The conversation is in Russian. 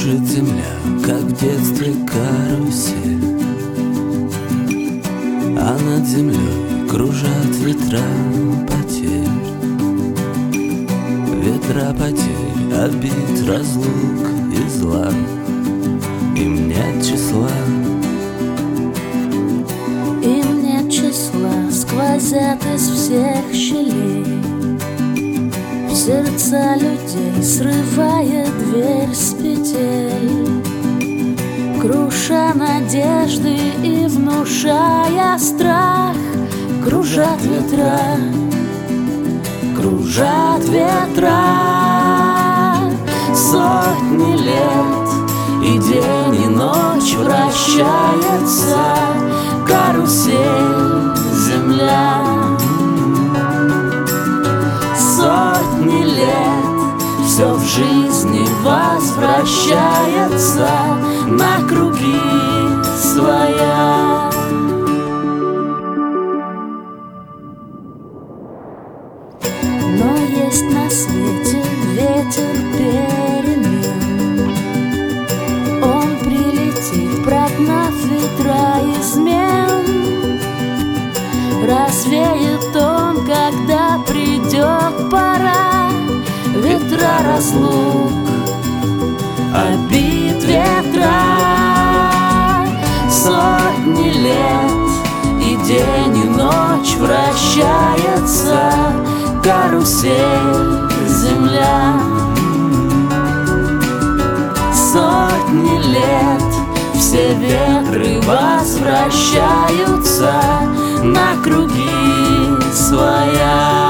Кружит земля, как в детстве карусель, а над землей кружат ветра потерь. Ветра потерь, обид, разлук и зла. Им нет числа. Им нет числа, сквозят из всех щелей в сердца людей, срывая дверь с петель, круша надежды и внушая страх. Кружат ветра, кружат ветра, сотни лет, и день, и ночь вращается карусель земля. Сотни лет все в жизни возвращается на круги своя. Но есть на свете ветер перемен. Он прилетит, прогнав ветра измен. Развеет он, когда придет пора. Ветра разлук, обид, ветра. Сотни лет, и день, и ночь вращается карусель земля. Сотни лет, все ветры возвращаются на круги своя.